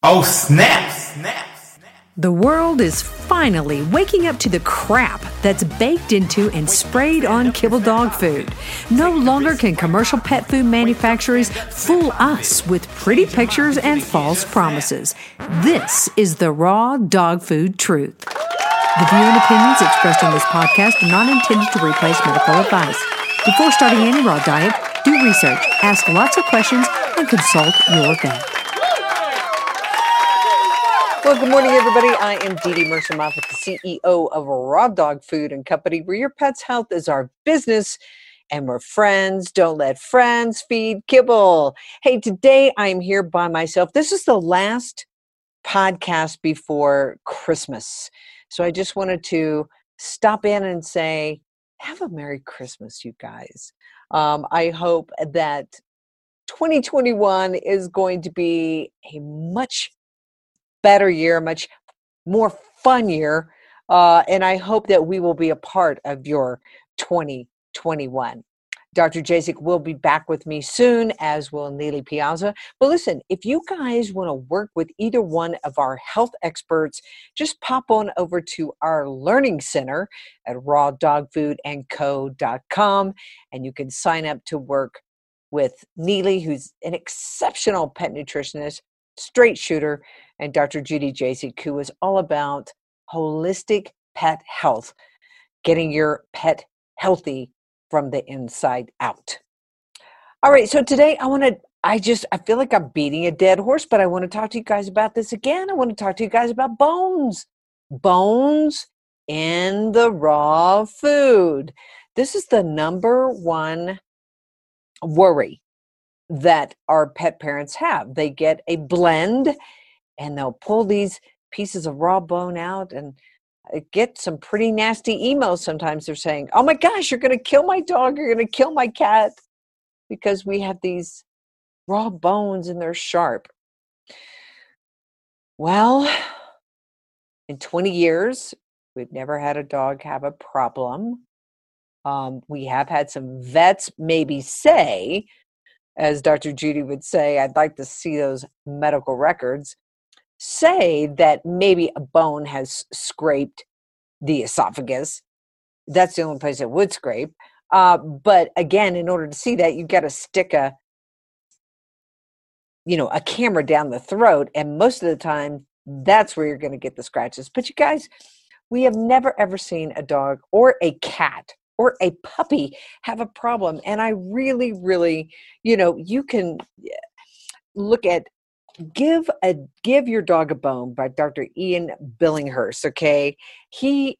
Oh, snap! The world is finally waking up to the crap that's baked into and sprayed on kibble dog food. No longer can commercial pet food manufacturers fool us with pretty pictures and false promises. This is the raw dog food truth. The view and opinions expressed on this podcast are not intended to replace medical advice. Before starting any raw diet, do research, ask lots of questions, and consult your vet. Well, good morning, everybody. I am Dee Dee Mercer-Moffat, the CEO of Raw Dog Food and Company, where your pet's health is our business and we're friends. Don't let friends feed kibble. Hey, today I'm here by myself. This is the last podcast before Christmas. So I just wanted to stop in and say, have a Merry Christmas, you guys. I hope that 2021 is going to be a much better year, much more fun year. And I hope that we will be a part of your 2021. Dr. Jasek will be back with me soon, as will Neely Piazza. But listen, if you guys want to work with either one of our health experts, just pop on over to our learning center at rawdogfoodandco.com, and you can sign up to work with Neely, who's an exceptional pet nutritionist, straight shooter, and Dr. Judy Jasek, who is all about holistic pet health, getting your pet healthy from the inside out. All right, so today I feel like I'm beating a dead horse, but I want to talk to you guys about this again. I want to talk to you guys about bones. Bones in the raw food. This is the number one worry that our pet parents have. They get a blend and they'll pull these pieces of raw bone out and get some pretty nasty emails. Sometimes they're saying, oh my gosh, you're going to kill my dog, you're going to kill my cat, because we have these raw bones and they're sharp. Well, in 20 years, we've never had a dog have a problem. We have had some vets maybe say, as Dr. Judy would say, I'd like to see those medical records, say that maybe a bone has scraped the esophagus. That's the only place it would scrape. But again, in order to see that, you've got to stick a camera down the throat. And most of the time, that's where you're going to get the scratches. But you guys, we have never, ever seen a dog or a cat or a puppy have a problem. And I really, really, you can look at Give Your Dog a Bone by Dr. Ian Billinghurst, okay? He's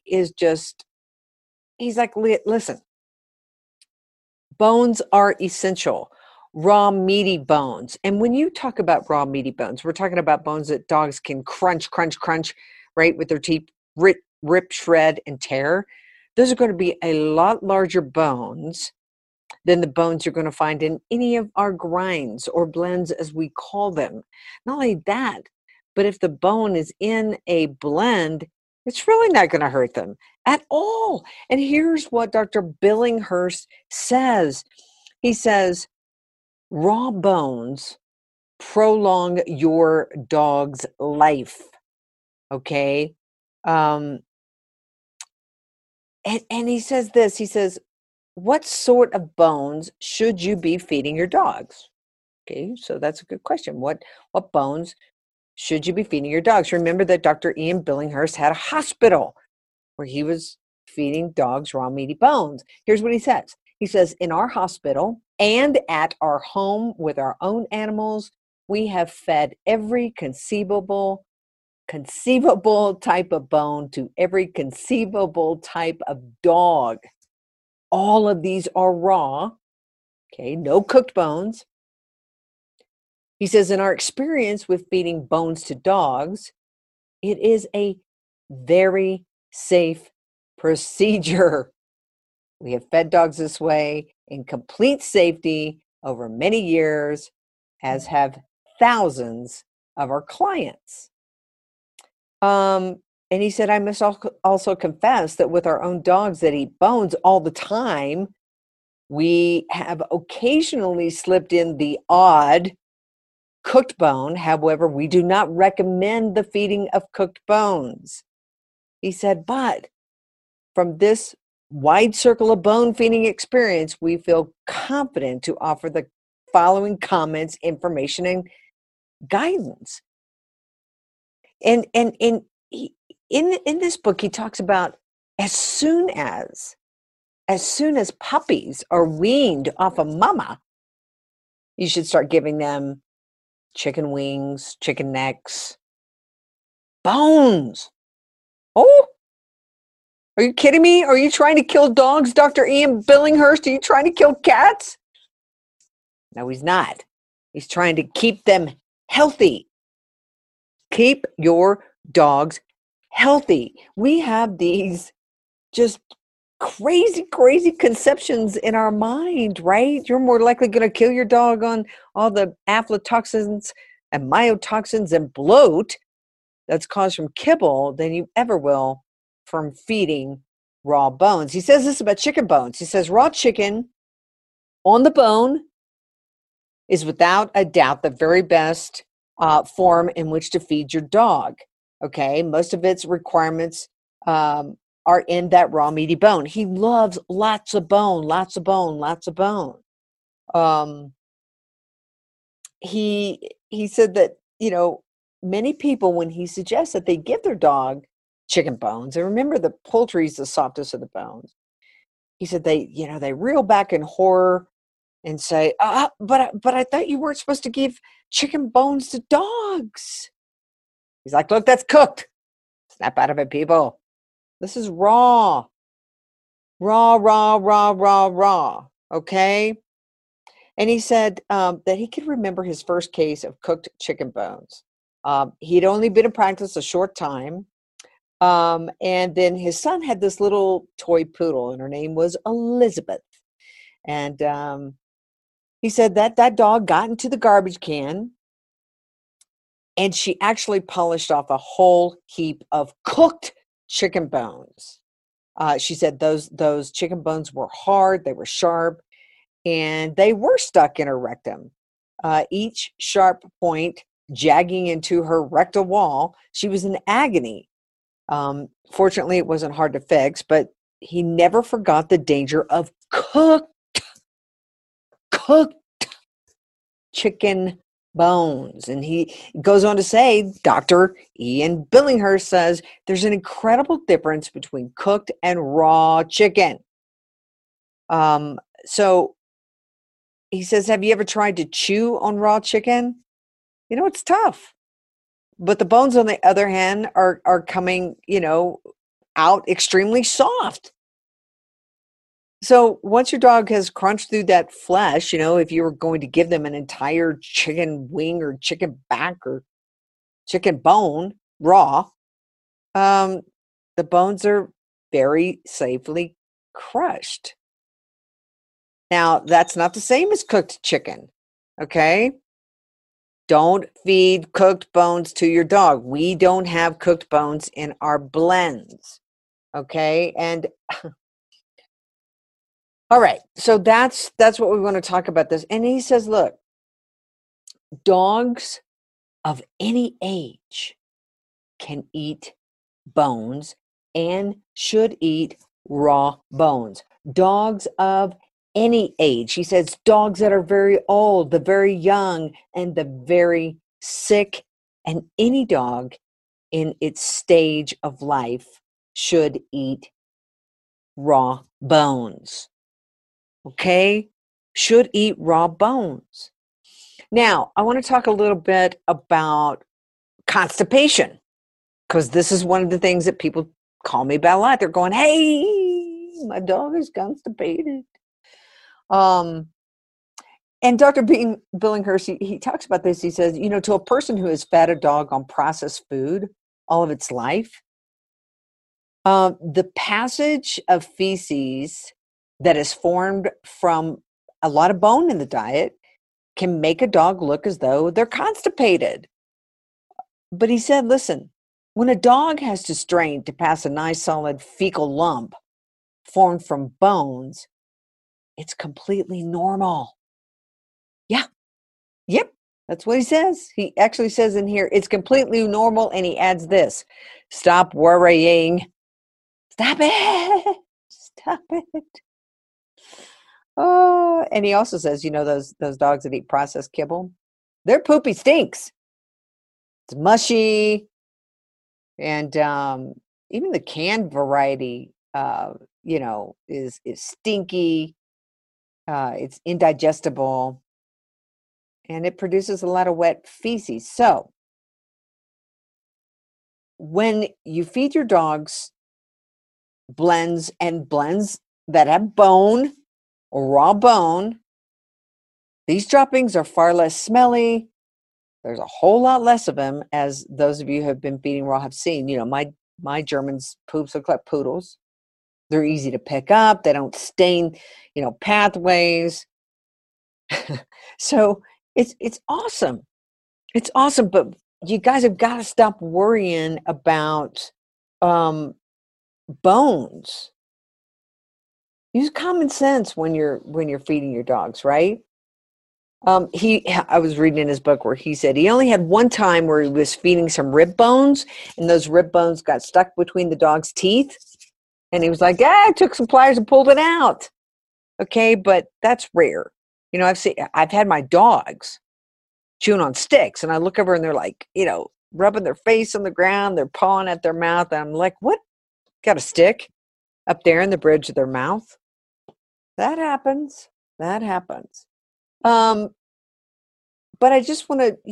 like, listen, bones are essential. Raw, meaty bones. And when you talk about raw, meaty bones, we're talking about bones that dogs can crunch, right, with their teeth, rip, shred, and tear. Those are going to be a lot larger bones than the bones you're going to find in any of our grinds or blends, as we call them. Not only that, but if the bone is in a blend, it's really not going to hurt them at all. And here's what Dr. Billinghurst says. He says, raw bones prolong your dog's life, okay? And he says this, he says, what sort of bones should you be feeding your dogs? Okay, so that's a good question. What bones should you be feeding your dogs? Remember that Dr. Ian Billinghurst had a hospital where he was feeding dogs raw, meaty bones. Here's what he says. He says, in our hospital and at our home with our own animals, we have fed every conceivable type of bone to every conceivable type of dog. All of these are raw, okay, no cooked bones. He says, in our experience with feeding bones to dogs, it is a very safe procedure. We have fed dogs this way in complete safety over many years, as have thousands of our clients. And he said, I must also confess that with our own dogs that eat bones all the time, we have occasionally slipped in the odd cooked bone. However, we do not recommend the feeding of cooked bones. He said, but from this wide circle of bone feeding experience, we feel confident to offer the following comments, information, and guidance. And in this book, he talks about as soon as puppies are weaned off of mama, you should start giving them chicken wings, chicken necks, bones. Oh, are you kidding me? Are you trying to kill dogs, Dr. Ian Billinghurst? Are you trying to kill cats? No, he's not. He's trying to keep them healthy. Keep your dogs healthy. We have these just crazy conceptions in our mind, right? You're more likely going to kill your dog on all the aflatoxins and myotoxins and bloat that's caused from kibble than you ever will from feeding raw bones. He says this about chicken bones. He says raw chicken on the bone is without a doubt the very best form in which to feed your dog. Okay, most of its requirements are in that raw meaty bone. He loves lots of bone. He said that, many people, when he suggests that they give their dog chicken bones, and remember the poultry is the softest of the bones, he said they reel back in horror and say, but I thought you weren't supposed to give chicken bones to dogs. He's like, look, that's cooked. Snap out of it, people. This is raw. Okay? And he said that he could remember his first case of cooked chicken bones. He'd only been in practice a short time. And then his son had this little toy poodle, and her name was Elizabeth. And he said that dog got into the garbage can, and she actually polished off a whole heap of cooked chicken bones. She said those chicken bones were hard, they were sharp, and they were stuck in her rectum. Each sharp point jagging into her rectal wall. She was in agony. Fortunately, it wasn't hard to fix, but he never forgot the danger of cooked chicken bones. And he goes on to say, Dr. Ian Billinghurst says, there's an incredible difference between cooked and raw chicken. So he says, have you ever tried to chew on raw chicken? It's tough. But the bones, on the other hand, are coming, out extremely soft. So once your dog has crunched through that flesh, if you were going to give them an entire chicken wing or chicken back or chicken bone raw, the bones are very safely crushed. Now, that's not the same as cooked chicken, okay? Don't feed cooked bones to your dog. We don't have cooked bones in our blends, okay? And all right, so that's what we want to talk about this. And he says, look, dogs of any age can eat bones and should eat raw bones. Dogs of any age. He says dogs that are very old, the very young, and the very sick, and any dog in its stage of life should eat raw bones. Okay? Should eat raw bones. Now, I want to talk a little bit about constipation, because this is one of the things that people call me about a lot. They're going, hey, my dog is constipated. And Dr. Billinghurst, he talks about this. He says, to a person who has fed a dog on processed food all of its life, the passage of feces that is formed from a lot of bone in the diet can make a dog look as though they're constipated. But he said, listen, when a dog has to strain to pass a nice solid fecal lump formed from bones, it's completely normal. Yeah. Yep. That's what he says. He actually says in here, it's completely normal. And he adds this, stop worrying. Stop it. Stop it. Oh, and he also says, those dogs that eat processed kibble, their poopy stinks. It's mushy. And even the canned variety, is stinky. It's indigestible. And it produces a lot of wet feces. So when you feed your dogs blends that have bone or raw bone, these droppings are far less smelly. There's a whole lot less of them, as those of you who have been feeding raw have seen. My German's poops look like poodles. They're easy to pick up. They don't stain, pathways. So it's awesome. It's awesome, but you guys have got to stop worrying about bones. Use common sense when you're feeding your dogs, right? I was reading in his book where he said he only had one time where he was feeding some rib bones, and those rib bones got stuck between the dog's teeth, and he was like, I took some pliers and pulled it out. Okay, but that's rare. I've had my dogs chewing on sticks, and I look over and they're like, rubbing their face on the ground, they're pawing at their mouth, and I'm like, what? Got a stick up there in the bridge of their mouth? That happens. But I just want to,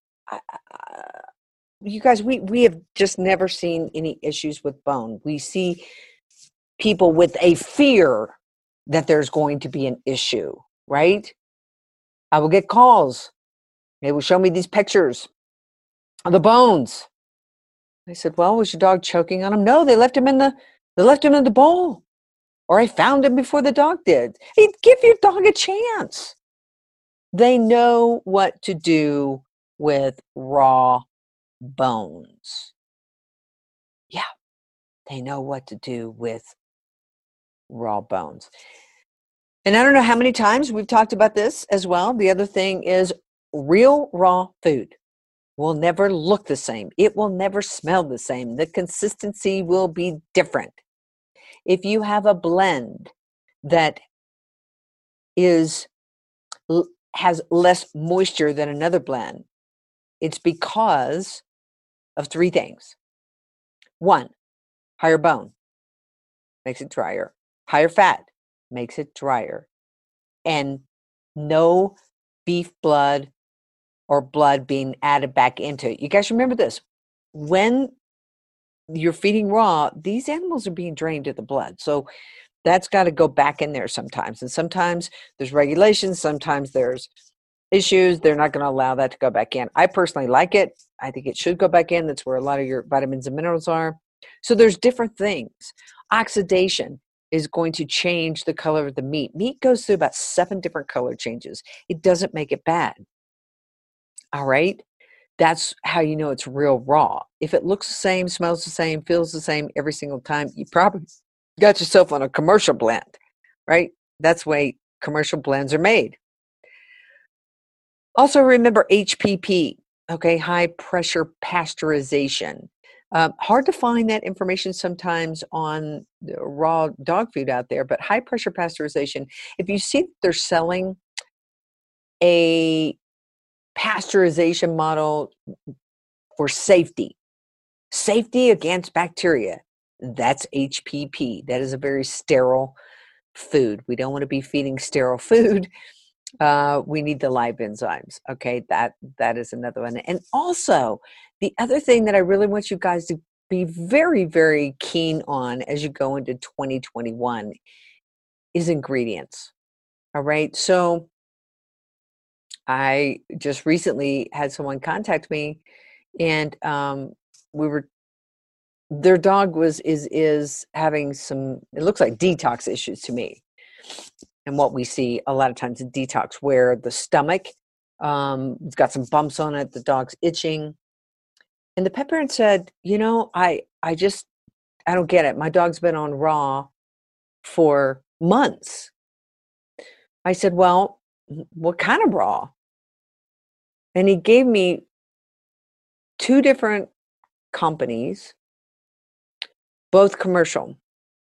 you guys, we have just never seen any issues with bone. We see people with a fear that there's going to be an issue, right? I will get calls. They will show me these pictures of the bones. I said, well, was your dog choking on them? No, they left him in the bowl. Or I found him before the dog did. Hey, give your dog a chance. They know what to do with raw bones. Yeah, they know what to do with raw bones. And I don't know how many times we've talked about this as well. The other thing is real raw food will never look the same. It will never smell the same. The consistency will be different. If you have a blend that has less moisture than another blend, it's because of three things. One, higher bone makes it drier. Higher fat makes it drier. And no beef blood or blood being added back into it. You guys remember this. When you're feeding raw, these animals are being drained of the blood. So that's got to go back in there sometimes. And sometimes there's regulations. Sometimes there's issues. They're not going to allow that to go back in. I personally like it. I think it should go back in. That's where a lot of your vitamins and minerals are. So there's different things. Oxidation is going to change the color of the meat. Meat goes through about 7 different color changes. It doesn't make it bad. All right? That's how you know it's real raw. If it looks the same, smells the same, feels the same every single time, you probably got yourself on a commercial blend, right? That's the way commercial blends are made. Also remember HPP, okay, high pressure pasteurization. Hard to find that information sometimes on raw dog food out there, but high pressure pasteurization, if you see they're selling a pasteurization model for safety against bacteria, that's HPP. That is a very sterile food. We don't want to be feeding sterile food. We need the live enzymes. Okay, that is another one. And also, the other thing that I really want you guys to be very, very keen on as you go into 2021 is ingredients. All right, so I just recently had someone contact me, and their dog is having some, it looks like detox issues to me. And what we see a lot of times in detox, where the stomach, it's got some bumps on it, the dog's itching. And the pet parent said, I don't get it. My dog's been on raw for months. I said, well, what kind of raw? And he gave me 2 different companies, both commercial.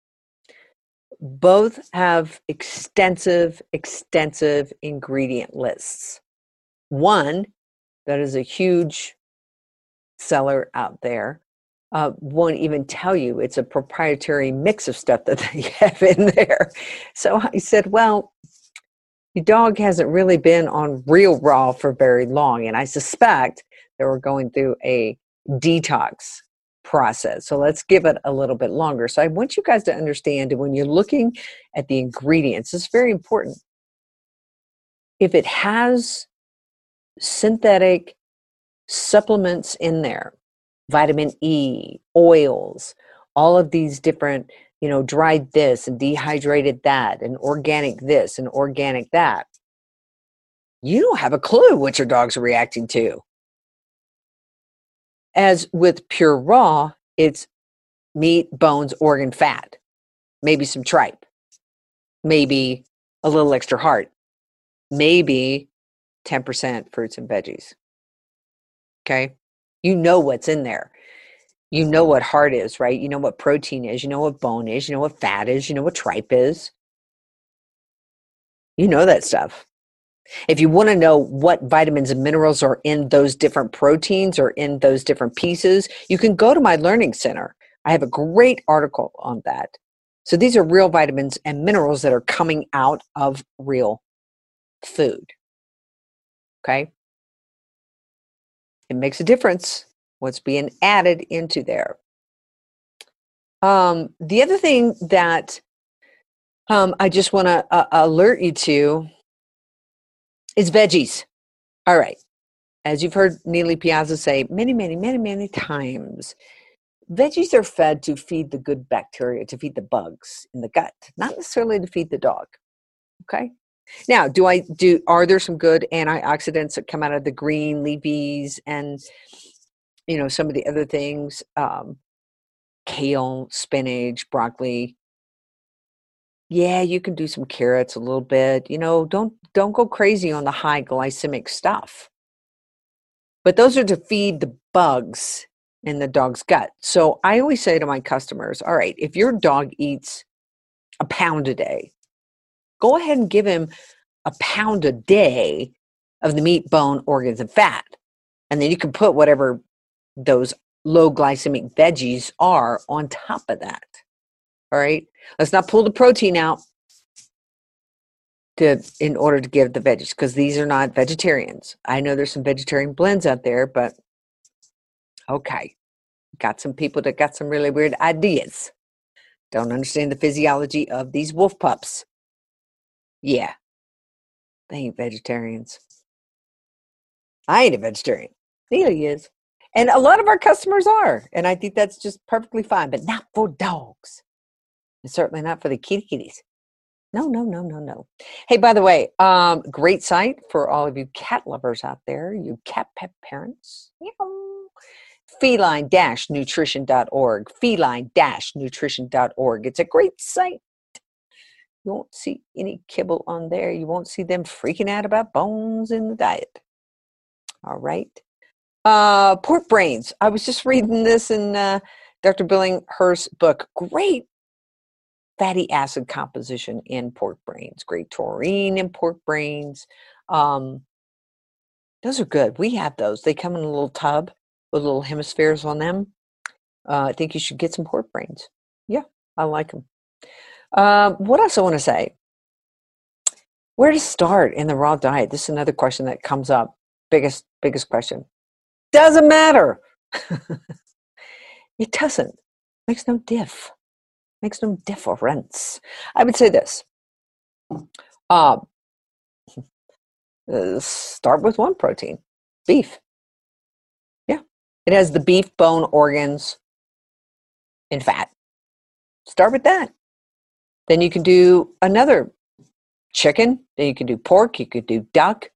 Both have extensive ingredient lists. One that is a huge seller out there won't even tell you it's a proprietary mix of stuff that they have in there. So I said, well, your dog hasn't really been on Real Raw for very long, and I suspect that we're going through a detox process. So let's give it a little bit longer. So I want you guys to understand that when you're looking at the ingredients, it's very important. If it has synthetic supplements in there, vitamin E, oils, all of these different, dried this and dehydrated that and organic this and organic that, you don't have a clue what your dog's reacting to. As with Pure Raw, it's meat, bones, organ, fat, maybe some tripe, maybe a little extra heart, maybe 10% fruits and veggies. Okay? You know what's in there. You know what heart is, right? You know what protein is. You know what bone is. You know what fat is. You know what tripe is. You know that stuff. If you want to know what vitamins and minerals are in those different proteins or in those different pieces, you can go to my learning center. I have a great article on that. So these are real vitamins and minerals that are coming out of real food. Okay? It makes a difference what's being added into there. The other thing that I just want to alert you to is veggies. All right. As you've heard Neely Piazza say many times, veggies are fed to feed the good bacteria, to feed the bugs in the gut, not necessarily to feed the dog. Okay? Now, are there some good antioxidants that come out of the green leafies and, some of the other things, kale, spinach, broccoli? Yeah, you can do some carrots a little bit. Don't go crazy on the high glycemic stuff. But those are to feed the bugs in the dog's gut. So I always say to my customers, all right, if your dog eats a pound a day, go ahead and give him a pound a day of the meat, bone, organs, and fat. And then you can put whatever those low glycemic veggies are on top of that. All right? Let's not pull the protein out in order to give the veggies, because these are not vegetarians. I know there's some vegetarian blends out there, but okay. Got some people that got some really weird ideas. Don't understand the physiology of these wolf pups. Yeah. They ain't vegetarians. I ain't a vegetarian. Neely is. And a lot of our customers are. And I think that's just perfectly fine, but not for dogs. And certainly not for the kitties. No. Hey, by the way, great site for all of you cat lovers out there, you cat pet parents. Feline-nutrition.org. Feline-nutrition.org. It's a great site. You won't see any kibble on there. You won't see them freaking out about bones in the diet. All right. Pork brains. I was just reading this in Dr. Billinghurst's book. Great fatty acid composition in pork brains. Great taurine in pork brains. Those are good. We have those. They come in a little tub with little hemispheres on them. I think you should get some pork brains. Yeah, I like them. What else I want to say? Where to start in the raw diet? This is another question that comes up. Biggest question. Doesn't matter. It doesn't. Makes no diff. Makes no difference. I would say this. Start with one protein. Beef. Yeah. It has the beef, bone, organs, and fat. Start with that. Then you can do another chicken. Then you can do pork. You could do duck.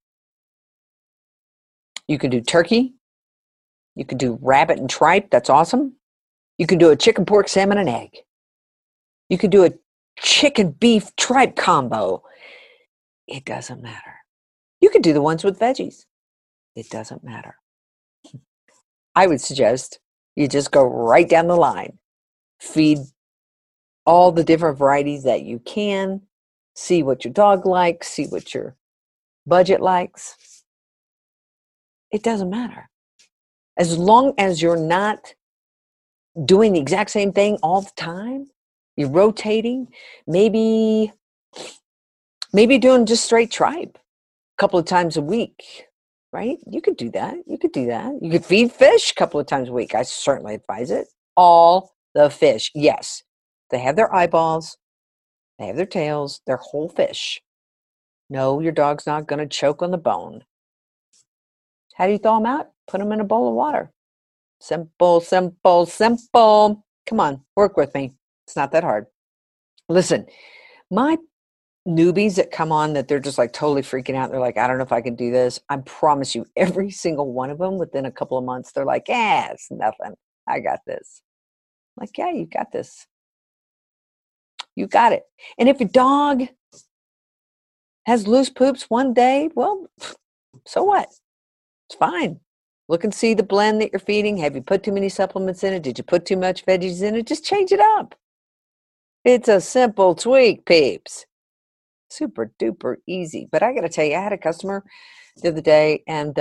You can do turkey. You can do rabbit and tripe. That's awesome. You can do a chicken, pork, salmon, and egg. You can do a chicken, beef, tripe combo. It doesn't matter. You can do the ones with veggies. It doesn't matter. I would suggest you just go right down the line. Feed all the different varieties that you can. See what your dog likes. See what your budget likes. It doesn't matter. As long as you're not doing the exact same thing all the time, you're rotating, maybe doing just straight tripe a couple of times a week, right? You could do that. You could feed fish a couple of times a week. I certainly advise it. All the fish, yes. They have their eyeballs, they have their tails, they're whole fish. No, your dog's not going to choke on the bone. How do you thaw them out? Put them in a bowl of water. Simple, simple, simple. Come on, work with me. It's not that hard. Listen, my newbies that come on that they're just like totally freaking out. They're like, I don't know if I can do this. I promise you, every single one of them within a couple of months, they're like, it's nothing. I got this. I'm like, yeah, you got this. You got it. And if your dog has loose poops one day, well, so what? It's fine. Look and see the blend that you're feeding. Have you put too many supplements in it? Did you put too much veggies in it? Just change it up. It's a simple tweak, peeps. Super duper easy. But I got to tell you, I had a customer the other day, and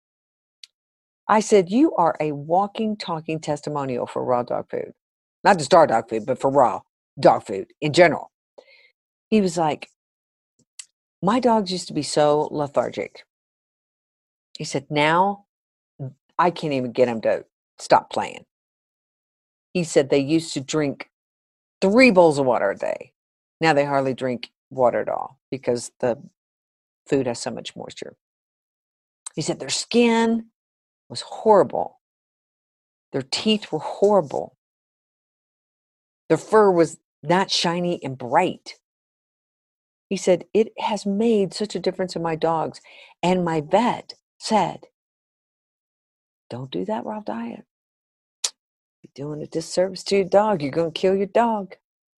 I said, you are a walking, talking testimonial for raw dog food. Not just our dog food, but for raw dog food in general. He was like, my dogs used to be so lethargic. He said, now I can't even get them to stop playing. He said they used to drink 3 bowls of water a day. Now they hardly drink water at all because the food has so much moisture. He said their skin was horrible. Their teeth were horrible. Their fur was not shiny and bright. He said, it has made such a difference in my dogs. And my vet said, don't do that raw diet. You're doing a disservice to your dog. You're going to kill your dog.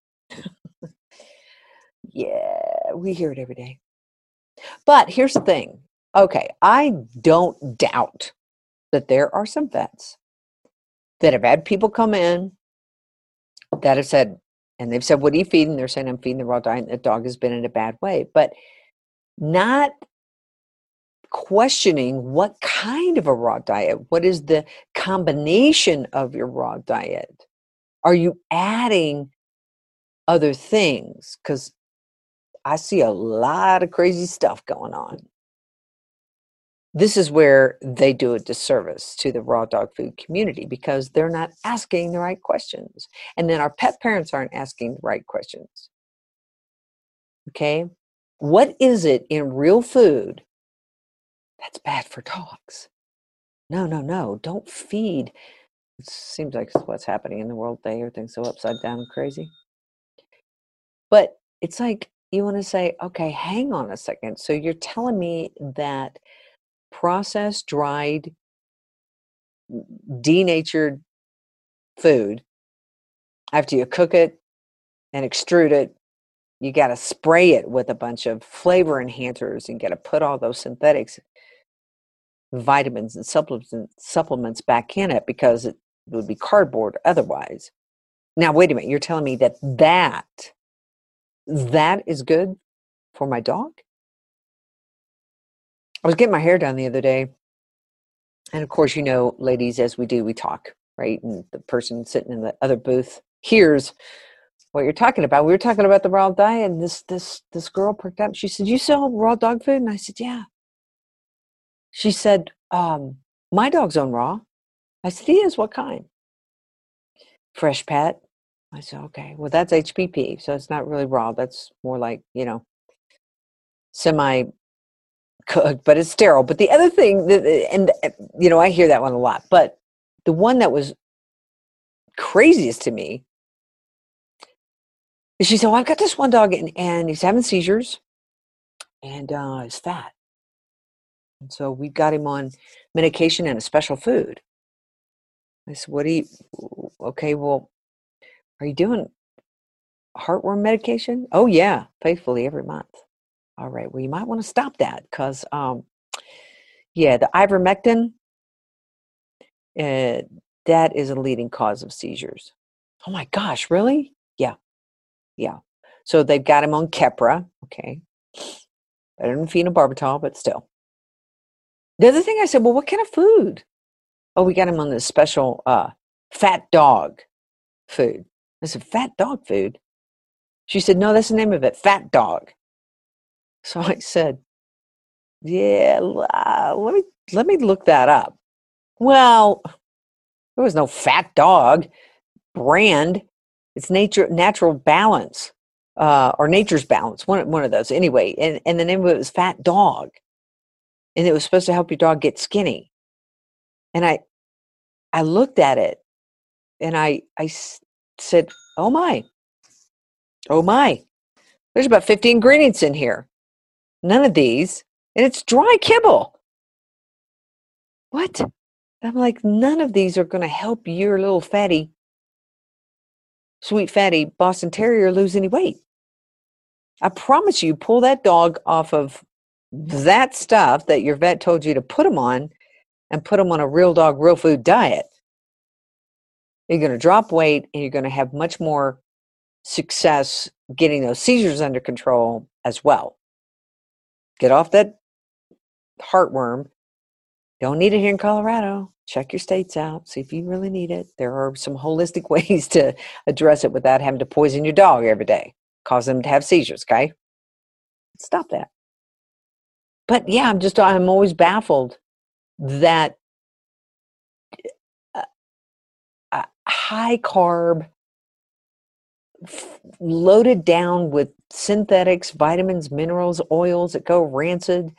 Yeah, we hear it every day. But here's the thing. Okay, I don't doubt that there are some vets that have had people come in that have said, and they've said, what are you feeding? They're saying, I'm feeding the raw diet, and the dog has been in a bad way. But not questioning what kind of a raw diet, what is the combination of your raw diet? Are you adding other things? Because I see a lot of crazy stuff going on. This is where they do a disservice to the raw dog food community because they're not asking the right questions. And then our pet parents aren't asking the right questions. Okay? What is it in real food that's bad for dogs? No. Don't feed. It seems like it's what's happening in the world today. Everything's so upside down and crazy. But it's like you want to say, okay, hang on a second. So you're telling me that processed, dried, denatured food, after you cook it and extrude it, you got to spray it with a bunch of flavor enhancers and got to put all those synthetics, vitamins and supplements back in it because it would be cardboard otherwise. Now, wait a minute. You're telling me that is good for my dog? I was getting my hair done the other day. And of course, you know, ladies, as we do, we talk, right? And the person sitting in the other booth hears what you're talking about. We were talking about the raw diet, and this girl perked up. She said, you sell raw dog food? And I said, yeah. She said, my dog's on raw. I said, he is. What kind? Fresh pet. I said, okay, well, that's HPP. So it's not really raw. That's more like, semi cooked, but it's sterile. But the other thing, I hear that one a lot, but the one that was craziest to me is she said, well, I've got this one dog and he's having seizures and he's fat. And so we got him on medication and a special food. I said, okay, well, are you doing heartworm medication? Oh yeah, faithfully every month. All right, well, you might want to stop that because Yeah, the ivermectin, that is a leading cause of seizures. Oh my gosh, really? Yeah, yeah. So they've got him on Keppra. Okay. Better than phenobarbital, but still. The other thing I said, well, what kind of food? Oh, we got him on this special fat dog food. I said, fat dog food? She said, no, that's the name of it, fat dog. So I said, yeah, let me look that up. Well, there was no fat dog brand. It's natural balance, or nature's balance, one of those. Anyway, and the name of it was Fat Dog. And it was supposed to help your dog get skinny. And I looked at it and said, oh my, there's about 50 ingredients in here. None of these. And it's dry kibble. What? I'm like, none of these are going to help your little sweet fatty Boston Terrier lose any weight. I promise you, pull that dog off of that stuff that your vet told you to put him on and put him on a real dog, real food diet. You're going to drop weight and you're going to have much more success getting those seizures under control as well. Get off that heartworm. Don't need it here in Colorado. Check your states out. See if you really need it. There are some holistic ways to address it without having to poison your dog every day, cause them to have seizures, okay? Stop that. But yeah, I'm always baffled that high carb, loaded down with synthetics, vitamins, minerals, oils that go rancid,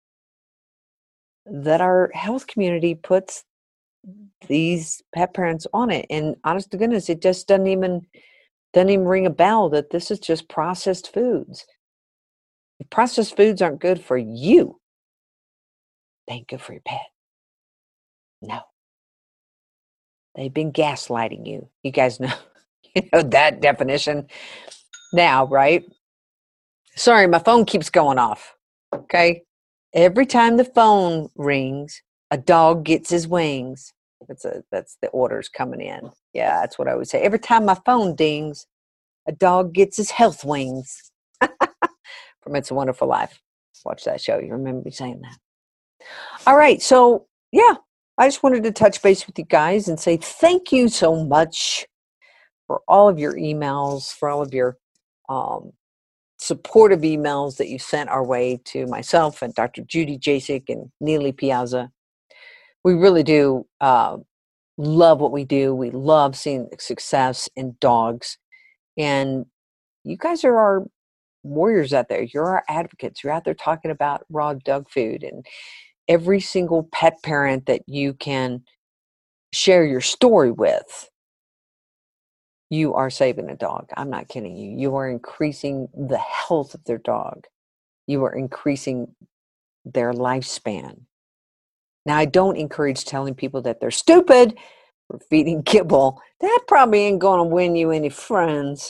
that our health community puts these pet parents on it. And honest to goodness, it just doesn't even ring a bell that this is just processed foods. If processed foods aren't good for you, they ain't good for your pet. No. They've been gaslighting you. You guys know, that definition now, right? Sorry, my phone keeps going off. Okay. Every time the phone rings, a dog gets his wings. That's the orders coming in. Yeah, that's what I would say. Every time my phone dings, a dog gets his health wings. From It's a Wonderful Life. Watch that show. You remember me saying that. All right. So, yeah, I just wanted to touch base with you guys and say thank you so much for all of your emails, for all of your supportive emails that you sent our way to myself and Dr. Judy Jasek and Neely Piazza. We really do love what we do. We love seeing success in dogs. And you guys are our warriors out there. You're our advocates. You're out there talking about raw dog food. And every single pet parent that you can share your story with, you are saving a dog. I'm not kidding you. You are increasing the health of their dog. You are increasing their lifespan. Now, I don't encourage telling people that they're stupid for feeding kibble. That probably ain't going to win you any friends.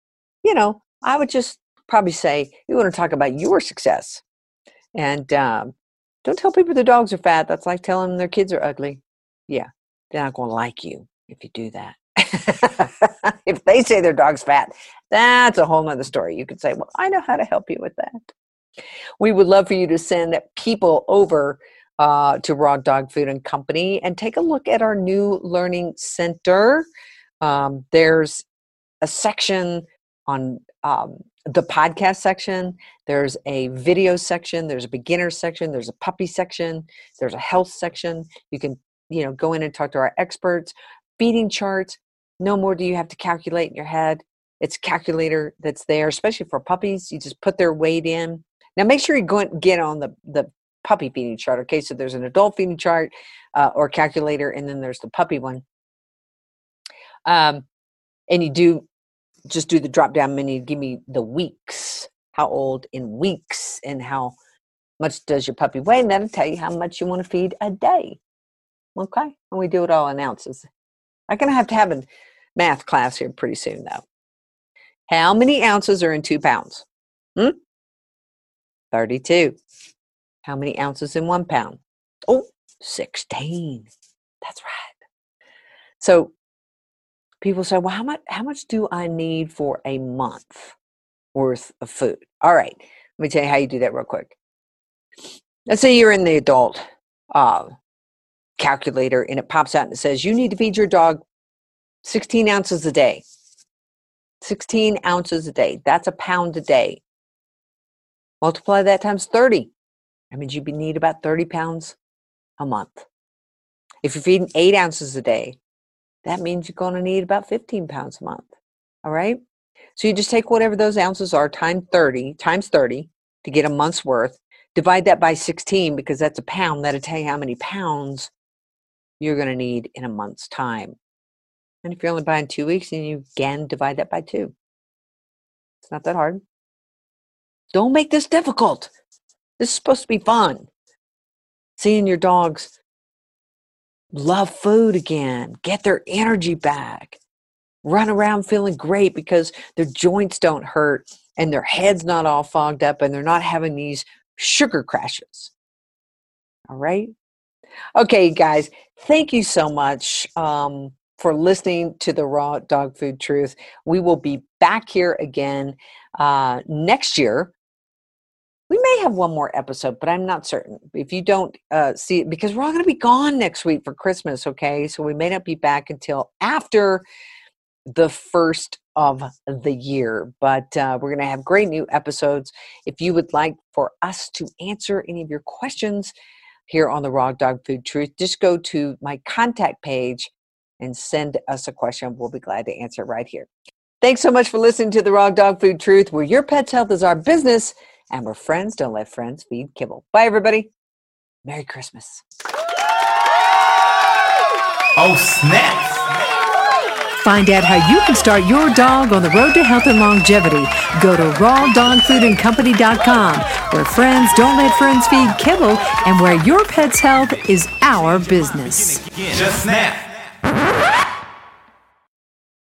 I would just probably say, you want to talk about your success. And don't tell people their dogs are fat. That's like telling them their kids are ugly. Yeah, they're not going to like you if you do that. If they say their dog's fat, that's a whole nother story. You could say, well, I know how to help you with that. We would love for you to send people over to Raw Dog Food and Company and take a look at our new learning center. There's a section on the podcast section. There's a video section. There's a beginner section. There's a puppy section. There's a health section. You can, go in and talk to our experts. Feeding charts. No more do you have to calculate in your head. It's a calculator that's there, especially for puppies. You just put their weight in. Now, make sure you go and get on the puppy feeding chart. Okay, so there's an adult feeding chart or calculator, and then there's the puppy one. And you just do the drop down menu. Give me the weeks, how old in weeks, and how much does your puppy weigh, and that'll tell you how much you want to feed a day. Okay, and we do it all in ounces. I'm going to have a math class here pretty soon, though. How many ounces are in 2 pounds? 32. How many ounces in 1 pound? Oh, 16. That's right. So people say, well, how much do I need for a month worth of food? All right. Let me tell you how you do that real quick. Let's say you're in the adult calculator and it pops out and it says you need to feed your dog 16 ounces a day. 16 ounces a day. That's a pound a day. Multiply that times 30. That means you need about 30 pounds a month. If you're feeding 8 ounces a day, that means you're going to need about 15 pounds a month. All right? So you just take whatever those ounces are times 30 to get a month's worth. Divide that by 16 because that's a pound. That'll tell you how many pounds you're going to need in a month's time. And if you're only buying 2 weeks, then you again divide that by 2. It's not that hard. Don't make this difficult. This is supposed to be fun. Seeing your dogs love food again, get their energy back, run around feeling great because their joints don't hurt and their head's not all fogged up and they're not having these sugar crashes. All right? Okay, guys, thank you so much for listening to the Raw Dog Food Truth. We will be back here again next year. We may have one more episode, but I'm not certain. If you don't see it, because we're all going to be gone next week for Christmas, okay? So we may not be back until after the first of the year. But we're going to have great new episodes. If you would like for us to answer any of your questions here on the Raw Dog Food Truth, just go to my contact page and send us a question. We'll be glad to answer right here. Thanks so much for listening to the Raw Dog Food Truth, where your pet's health is our business. And we're friends. Don't let friends feed kibble. Bye, everybody. Merry Christmas. Oh, snap. Find out how you can start your dog on the road to health and longevity. Go to rawdogfoodandcompany.com, where friends don't let friends feed kibble and where your pet's health is our business. Just snap.